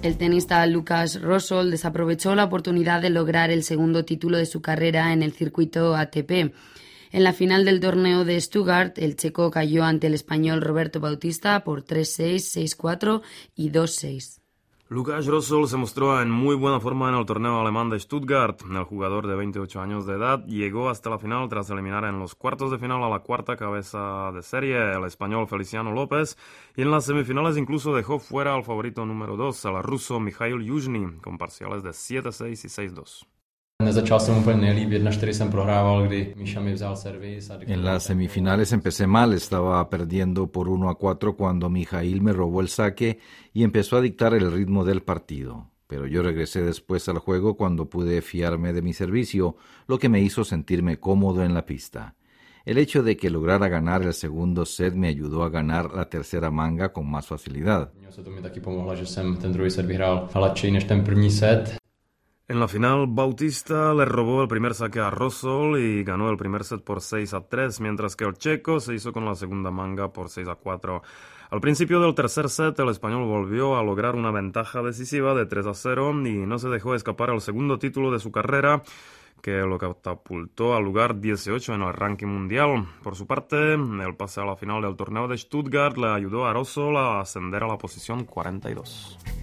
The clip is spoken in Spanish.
El tenista Lukáš Rosol desaprovechó la oportunidad de lograr el segundo título de su carrera en el circuito ATP. En la final del torneo de Stuttgart, el checo cayó ante el español Roberto Bautista por 3-6, 6-4 y 2-6. Lukáš Rosol se mostró en muy buena forma en el torneo alemán de Stuttgart. El jugador de 28 años de edad llegó hasta la final tras eliminar en los cuartos de final a la cuarta cabeza de serie, el español Feliciano López, y en las semifinales incluso dejó fuera al favorito número 2, al ruso Michail Yuzhny, con parciales de 7-6 y 6-2. En las semifinales empecé mal, estaba perdiendo por 1-4 cuando Mijail me robó el saque y empezó a dictar el ritmo del partido. Pero yo regresé después al juego cuando pude fiarme de mi servicio, lo que me hizo sentirme cómodo en la pista. El hecho de que lograra ganar el segundo set me ayudó a ganar la tercera manga con más facilidad. En la final, Bautista le robó el primer saque a Rosol y ganó el primer set por 6-3, mientras que el checo se hizo con la segunda manga por 6-4. Al principio del tercer set, el español volvió a lograr una ventaja decisiva de 3-0 y no se dejó escapar el segundo título de su carrera, que lo catapultó al lugar 18 en el ranking mundial. Por su parte, el pase a la final del torneo de Stuttgart le ayudó a Rosol a ascender a la posición 42.